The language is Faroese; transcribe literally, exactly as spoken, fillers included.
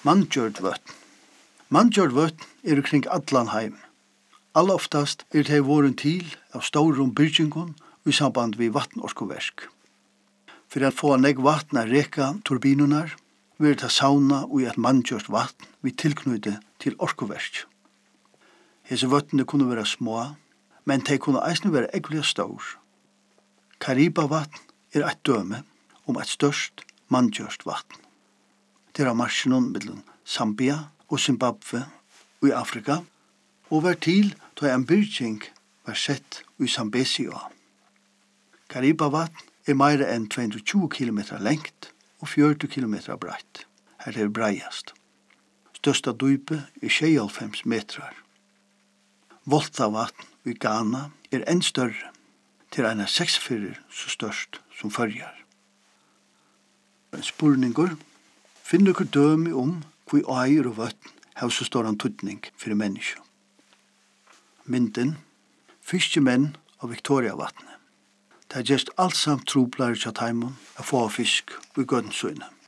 Manngjørd vøtn. Manngjørd vøtn er kring allan heim. Alla oftast er det våren til av stórum byrgingum i samband við vatnorkuverk. For at få negg vatn av reka turbinunar, vil ta sauna og et manngjørd vatn vi tilknyte til orkuverk. Hese vøtnene kunne være små, men de kunne eisne være eggelige stór. Kariba-vatn er eit døme om eit størst manngjørd vatn. Det er marsjonen mellom Zambia og Zimbabwe i Afrika, og var til da en byrging var sett i Zambezia. Kariba-vatn er meira enn två hundre og tjúgu kilometer lengt og fjøruti kilometer breit. Her er breiast. Størsta djupet er sjeyoghálvfems metrar. Volta-vatn i Ghana er enn større, til en seksfyrir så størst som førjar. En spurningur, finn dere dømi om hvor eier og vatn har så stor en tutning for mennesker. Mynden, fiskemenn av Victoria-vatnet. Det er just allsamt troblare til taimon å få fisk i gødensøyne.